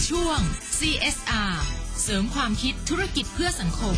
ช่วง CSR เสริมความคิดธุรกิจเพื่อสังคม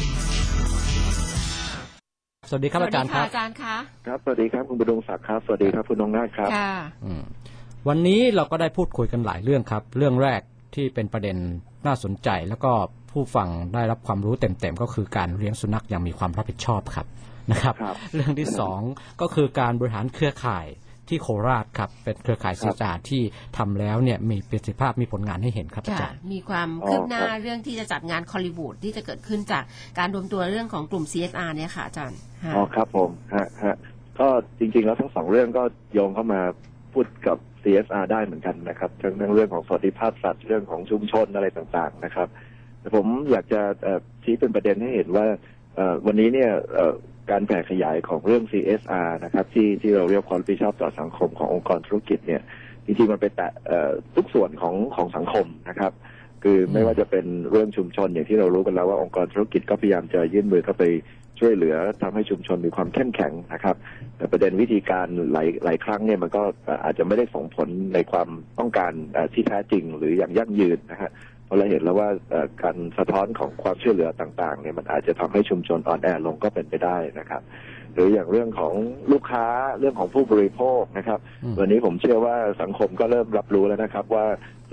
สวัสดีครับอาจารย์ครับอาจารย์คะครับสวัสดีครับคุณบดุงศักดิ์ครับสวัสดีครับคุณน้องนาฏครับค่ะวันนี้เราก็ได้พูดคุยกันหลายเรื่องครับเรื่องแรกที่เป็นประเด็นน่าสนใจแล้วก็ผู้ฟังได้รับความรู้เต็มๆก็คือการเลี้ยงสุนัขอย่างมีความรับผิดชอบครับนะครับเรื่องที่สองก็คือการบริหารเครือข่ายที่โคราชครับเป็นเครือข่ายสื่อสารที่ทำแล้วเนี่ยมีประสิทธิภาพมีผลงานให้เห็นครับอาจารย์มีความคืบหน้าเรื่องที่จะจัดงานคอลลีวูดที่จะเกิดขึ้นจากการรวมตัวเรื่องของกลุ่ม CSR เนี่ยค่ะอาจารย์อ๋อครับผมฮะก็จริงๆแล้วทั้งสองเรื่องก็โยงเข้ามาพูดกับ CSR ได้เหมือนกันนะครับทั้งเรื่องของสวัสดิภาพสัตว์เรื่องของชุมชนอะไรต่างๆนะครับแต่ผมอยากจะชี้เป็นประเด็นให้เห็นว่าวันนี้เนี่ยการแผ่ขยายของเรื่อง CSR นะครับที่เราเรียกความรับผิดชอบต่อสังคมขององค์กรธุรกิจเนี่ยจริงๆมันไปแตะทุกส่วนของสังคมนะครับคือไม่ว่าจะเป็นเรื่องชุมชนอย่างที่เรารู้กันแล้วว่าองค์กรธุรกิจก็พยายามจะยื่นมือเข้าไปช่วยเหลือทำให้ชุมชนมีความเข้มแข็งนะครับแต่ประเด็นวิธีการหลายครั้งเนี่ยมันก็อาจจะไม่ได้ส่งผลในความต้องการที่แท้จริงหรืออย่างยั่งยืนนะฮะเพราะเราเห็นแล้วว่าการสะท้อนของความช่วยเหลือต่างๆเนี่ยมันอาจจะทำให้ชุมชนอ่อนแอลงก็เป็นไปได้นะครับหรืออย่างเรื่องของลูกค้าเรื่องของผู้บริโภคนะครับวันนี้ผมเชื่อว่าสังคมก็เริ่มรับรู้แล้วนะครับว่า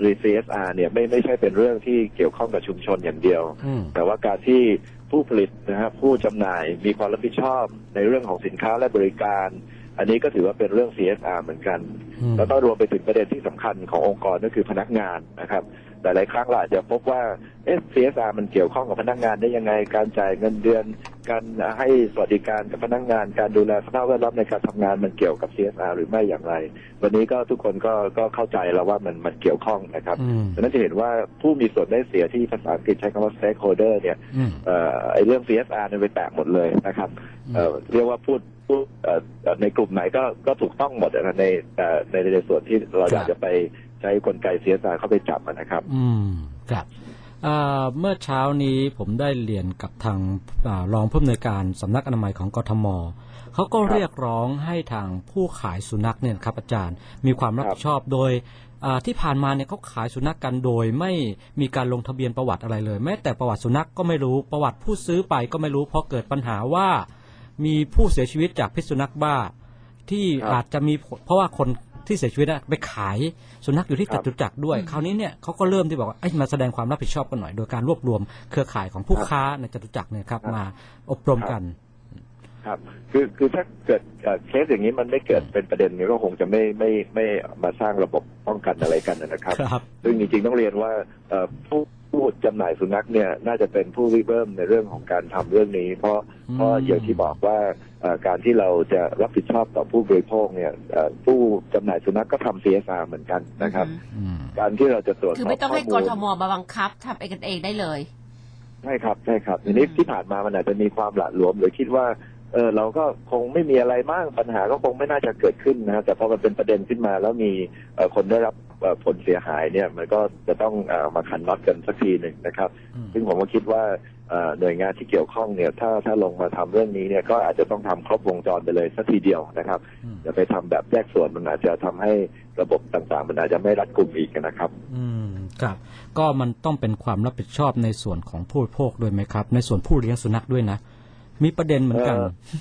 CSR เนี่ยไม่ใช่เป็นเรื่องที่เกี่ยวข้องกับชุมชนอย่างเดียวแต่ว่าการที่ผู้ผลิตนะครับผู้จำหน่ายมีความรับผิดชอบในเรื่องของสินค้าและบริการอันนี้ก็ถือว่าเป็นเรื่อง CSR เหมือนกันแล้วก็รวมไปถึงประเด็นที่สำคัญขององค์กรก็คือพนักงานนะครับแต่หลายครั้งเราอาจจะพบว่าCSR มันเกี่ยวข้องกับพนักงานได้ยังไงการจ่ายเงินเดือนการให้สวัสดิการกับพนักงานการดูแลสภาพแวดล้อมในการทำงานมันเกี่ยวกับ CSR หรือไม่อย่างไรวันนี้ก็ทุกคนก็เข้าใจแล้วว่ามันเกี่ยวข้องนะครับฉะนั้นจะเห็นว่าผู้มีส่วนได้เสียที่ภาษาอังกฤษใช้คำว่า stakeholder เนี่ยเรื่อง CSR เนี่ยไปแตะหมดเลยนะครับเรียกว่าพูดในกลุ่มไหนก็ถูกต้องหมดในส่วนที่เราอยากจะไปใช้กลไก CSR เข้าไปจับนะครับครับเมื่อเช้านี้ผมได้เรียนกับทางรองผู้อำนวยการสำนักอนามัยของกทม.เขาก็เรียกร้องให้ทางผู้ขายสุนัขเนี่ยครับอาจารย์มีความรับผิดชอบโดยที่ผ่านมาเนี่ยเขาขายสุนัขกันโดยไม่มีการลงทะเบียนประวัติอะไรเลยแม้แต่ประวัติสุนัขก็ไม่รู้ประวัติผู้ซื้อไปก็ไม่รู้พอเกิดปัญหาว่ามีผู้เสียชีวิตจากพิษสุนัขบ้าที่อาจจะมีเพราะว่าคนที่เสียชีวิตไปขายสุนัขอยู่ที่จตุจักรด้วยคราวนี้เนี่ยเขาก็เริ่มที่บอกว่ามาแสดงความรับผิดชอบกันหน่อยโดยการรวบรวมเครือข่ายของผู้ค้าในจตุจักรเนี่ยครับมาอบรมกันครับคือถ้าเกิดเคสอย่างนี้มันไม่เกิดเป็นประเด็นนี้ก็คงจะไม่มาสร้างระบบป้องกันอะไรกันนะครับซึ่งจริงๆต้องเรียนว่าผู้จำหน่ายสุนัขเนี่ยน่าจะเป็นผู้ริเริ่มในเรื่องของการทำเรื่องนี้เพราะอย่างที่บอกว่าการที่เราจะรับผิดชอบต่อผู้บริโภคเนี่ยผู้จำหน่ายสุนัขก็ทำ CSR เหมือนกันนะครับการที่เราจะตรวจสอบคือไม่ต้องให้กทม.มาบังคับทำเองได้เลยใช่ครับทีนี้ที่ผ่านมามันอาจจะมีความหละหลวมหรือคิดว่าเราก็คงไม่มีอะไรมากปัญหาก็คงไม่น่าจะเกิดขึ้นนะแต่พอมันเป็นประเด็นขึ้นมาแล้วมีคนได้รับผลเสียหายเนี่ยมันก็จะต้องมาขันน็อตกันสักทีหนึ่งนะครับซึ่งผมก็คิดว่าหน่วยงานที่เกี่ยวข้องเนี่ยถ้าลงมาทำเรื่องนี้เนี่ยก็อาจจะต้องทำครบวงจรไปเลยสักทีเดียวนะครับอย่าไปทำแบบแยกส่วนมันอาจจะทำให้ระบบต่างๆมันอาจจะไม่รัดกุมอีกนะครับครับก็มันต้องเป็นความรับผิดชอบในส่วนของผู้บริโภคด้วยไหมครับในส่วนผู้เลี้ยงสุนัขด้วยนะมีประเด็นเหมือนกัน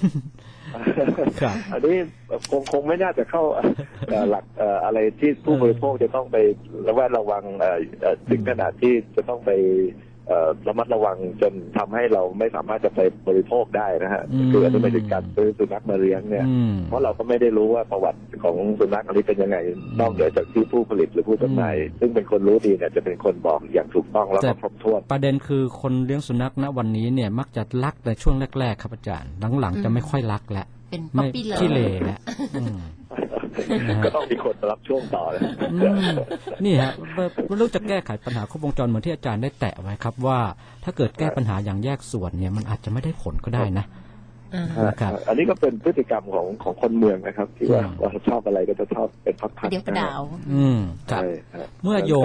อันนี้คงไม่น่าจะเข้าหลักอะไรที่ผู้บริโภคจะต้องไประวังถึงขนาดที่จะต้องไประมัดระวังจนทำให้เราไม่สามารถจะไปบริโภคได้นะฮะคืออันนี้ไม่ถึงการซื้อสุนัขมาเลี้ยงเนี่ยเพราะเราก็ไม่ได้รู้ว่าประวัติของสุนัขอันนี้เป็นยังไงนอกเหนือจากที่ผู้ผลิตหรือผู้จำหน่ายซึ่งเป็นคนรู้ดีเนี่ยจะเป็นคนบอกอย่างถูกต้องแล้วก็ครบถ้วนประเด็นคือคนเลี้ยงสุนัขณวันนี้เนี่ยมักจะรักในช่วงแรกๆครับอาจารย์หลังๆจะไม่ค่อยรักแล้วเป็นป๊อปปี้เลิฟขี้เหร่แล้วก็ต้องมีคนรับช่วงต่อเลยนี่ฮะไม่รู้จะแก้ไขปัญหาครบวงจรเหมือนที่อาจารย์ได้แตะไว้ครับว่าถ้าเกิดแก้ปัญหาอย่างแยกส่วนเนี่ยมันอาจจะไม่ได้ผลก็ได้นะอันนี้ก็เป็นพฤติกรรมของคนเมืองนะครับที่ว่าชอบอะไรก็จะชอบเป็นพักๆเดี๋ยวกระดาวครับเมื่อโยง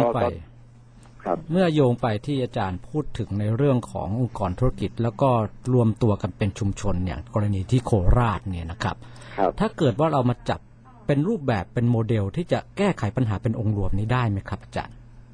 ไปที่อาจารย์พูดถึงในเรื่องขององค์กรธุรกิจแล้วก็รวมตัวกันเป็นชุมชนอย่างกรณีที่โคราชเนี่ยนะครับถ้าเกิดว่าเรามาจับเป็นรูปแบบเป็นโมเดลที่จะแก้ไขปัญหาเป็นองค์รวมนี้ได้ไหมครับอาจารย์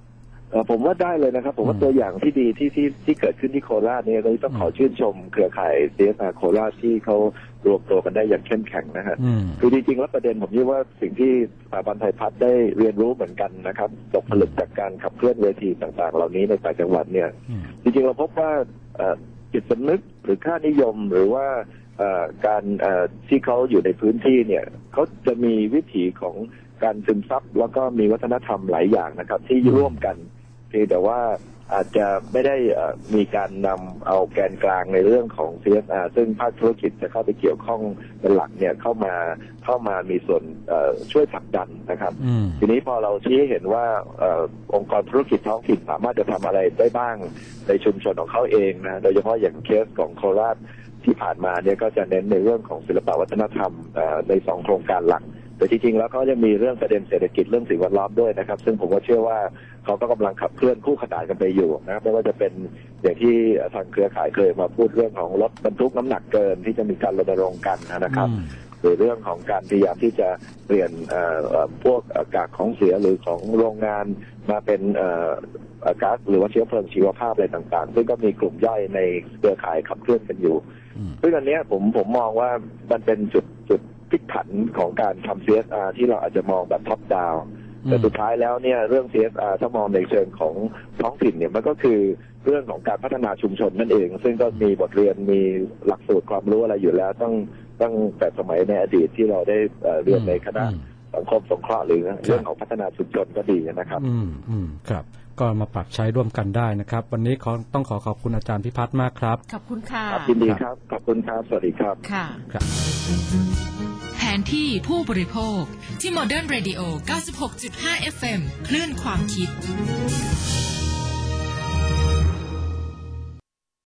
ผมว่าได้เลยนะครับผมว่าตัวอย่างที่ดีที่เกิดขึ้นที่โคราชเนี่ยเราต้องขอชื่นชมเครือข่าย CSR โคราชที่เขารวมตัวกันได้อย่างเข้มแข็งนะฮะคือจริงๆแล้วประเด็นผมคิดว่าสิ่งที่สถาบันไทยพัฒน์ได้เรียนรู้เหมือนกันนะครับตกผลึกจากการขับเคลื่อนเวทีต่างๆเหล่านี้ในต่างจังหวัดเนี่ยจริงๆเราพบว่าจิตสำนึกหรือค่านิยมหรือว่าการที่เขาอยู่ในพื้นที่เนี่ยเขาจะมีวิถีของการซึมซับแล้วก็มีวัฒนธรรมหลายอย่างนะครับที่ร่วมกันเพียงแต่ว่าอาจจะไม่ได้มีการนำเอาแกนกลางในเรื่องของ CSR ซึ่งภาคธุรกิจจะเข้าไปเกี่ยวข้องเป็นหลักเนี่ยเข้ามามีส่วนช่วยผลักดันนะครับทีนี้พอเราชี้เห็นว่าองค์กรธุรกิจท้องถิ่นสามารถจะทำอะไรได้บ้างในชุมชนของเขาเองนะโดยเฉพาะอย่างเคสของโคราชที่ผ่านมาเนี่ยก็จะเน้นในเรื่องของศิลปวัฒนธรรมใน2โครงการหลักแต่จริงๆแล้วเขาจะมีเรื่องประเด็นเศรษฐกิจเรื่องสิ่งแวดล้อมด้วยนะครับซึ่งผมก็เชื่อว่าเขาก็กำลังขับเคลื่อนคู่ขนานกันไปอยู่นะครับไม่ว่าจะเป็นอย่างที่ทางเครือข่ายเคยมาพูดเรื่องของรถบรรทุกน้ำหนักเกินที่จะมีการรณรงค์กันนะครับหรือเรื่องของการพยายามที่จะเปลี่ยนพวกกากของเสียหรือของโรงงานมาเป็นก๊าซหรือว่าเชื้อเพลิงชีวภาพอะไรต่างๆซึ่งก็มีกลุ่มย่อยในเครือข่ายขับเคลื่อนกันอยู่ซึ่งอันนี้ผมมองว่ามันเป็นจุดพลิกผันของการทำ CSR ที่เราอาจจะมองแบบท็อปดาวน์แต่สุดท้ายแล้วเนี่ยเรื่อง CSR ถ้ามองในเชิงของท้องถิ่นเนี่ยมันก็คือเรื่องของการพัฒนาชุมชนนั่นเองซึ่งก็มีบทเรียนมีหลักสูตรความรู้อะไรอยู่แล้วตั้งแต่สมัยในอดีตที่เราได้เรียนในคณะสังคมสงเคราะห์หรือเรื่องของพัฒนาชุมชนก็ดีนะครับครับก็มาปรับใช้ร่วมกันได้นะครับวันนี้ต้องขอบคุณอาจารย์พิพัฒน์มากครับขอบคุณค่ะยินดีครับขอบคุณครับสวัสดีครับค่ะแผนที่ผู้บริโภคที่ Modern Radio 96.5 FM คลื่นความคิด